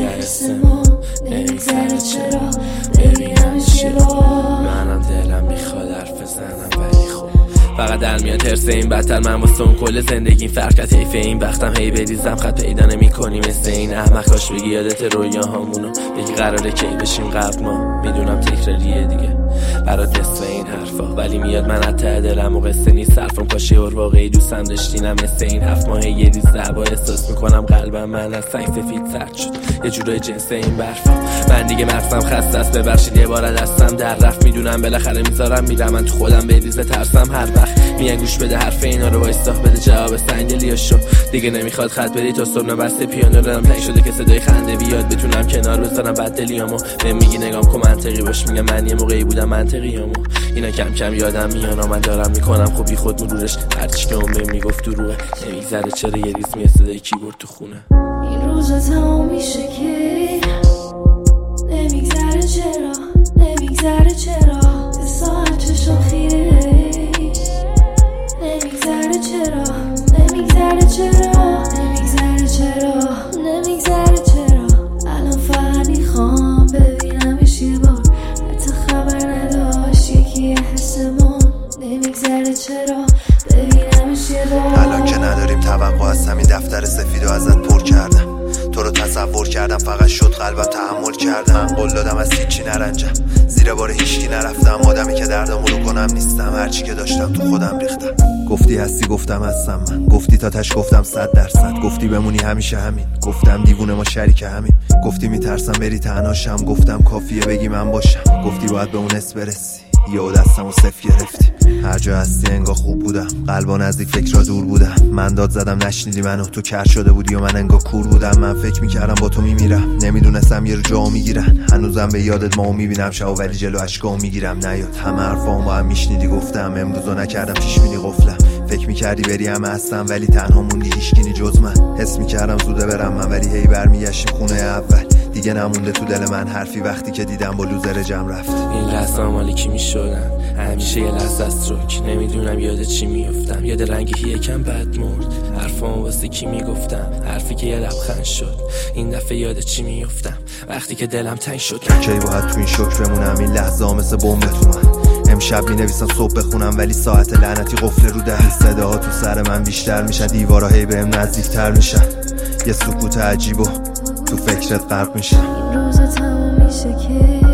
حس ما نمیگذره چرا ببینمش یه بار. منم دلم میخواد حرف بزنم ولی خب فقط در میاد ترس این بدتر. من واسه اون کل زندگیم فرق کرد حیف این وقتم هی بریزم خط پیدا نمی کنی مثل این احمق. کاش بگی یادت رویاهامونو بگی قراره کی بشیم قبل ما. میدونم تکراریه دیگه برات نصف این حرفا ولی میاد من از ته دلم و قصه نیست حرفم. کاش یه واقعی دوستم داشتینم مثل این 7 ماه یه ریز زبا احساس میکنم قلبم من از سنگ سفید سرد شد یه جورای جنس این برفا. من دیگه مغزم خسته است ببخشید یه بار دستم در رفت. میدونم بالاخره میذارم میرم من تو خودم بریزه ترسم هر وقت میان گوش بده حرف اینا رو وایستا بده جواب سنگلیاشو. دیگه نمیخواد خط بری تا صبح بسته پیانو دلم تنگ شده که صدای خنده بیاد بتونم کنار بذارم بددلیامو. بهم میگی نگام کن منطقی باش میگم من یه موقعی بودم منطقیامو. اینا کم کم یادم میاد من دارم میکنم خوبی خود مرورش هرچی که اون بهم میگفت تو روه نمیگذره چرا یه ریز میاد صدای کیبورد تو خونه. این روزا تمام میشه که نمیگذره چرا نمیگذره چرا ساعت چشم خیره نمیگذره چرا نمیگذره چرا نمیگذره چرا نمیگذره چرا الان فقط میخوام ببینمش یه بار حتی خبر نداشت یکی حسمون نمیگذره چرا ببینمش یه بار. الان که نداریم توقع از همین دفتر سفیدو ازت پر کردم تو رو تصور کردم فقط شد قلبم تحمل کردم. قول دادم از هیچی نرنجم زیر بار هیچکی نرفتم. آدمی که دردمو رو کنم نیستم هرچی که داشتم تو خودم ریختم. گفتی هستی گفتم هستم من گفتی تا تش گفتم 100%. گفتی بمونی همیشه همین گفتم دیوونه ما شریک همین. گفتی میترسم بری تنهاشم گفتم کافیه بگی من باشم. گفتی باید به اون اس برسی یهو دستمو صفر گرفتی. هر جا هستی انگار خوب بودم قلبا نزدیک فکرها دور بودم. من داد زدم نشنیدی منو تو کر شده بودی و من انگار کور بودم. من فکر میکردم با تو میمیرم نمیدونستم یه رو جا میگیرن. هنوزم به یادت ما میبینم شب ولی جلو اشکا میگیرم نیاد. همه حرفام با هم میشنیدی گفتم امروزو نکردم پیش بینی قفلم. فکر میکردی بری همه هستم ولی تنها موندی هیچکی جز من. حس میکردم زوده برم من ولی هی برمیگشتیم خونه اول. دیگه نمونده تو دل من حرفی وقتی که دیدم با لوزر جمع رفت. این لحظه مالی کی میشدن همیشه یه لحظه است روک نمیدونم یاد چی میافتم. یاد رنگی یکم بد مرد حرفام واسه کی میگفتم حرفی که یه لبخند شد. این دفعه یاد چی میافتم وقتی که دلم تنگ شد. کی باید تو این شوک بمونم این لحظه ها مثل بمب تو من. امشب مینویسم صبح بخونم ولی ساعت لعنتی قفل رو ده. صداها تو سر من بیشتر میشن دیوارا هی بهم نزدیکتر میشن. یه سکوت عجیب و تو فکرت غرق میشم. این روزا تمام میشه که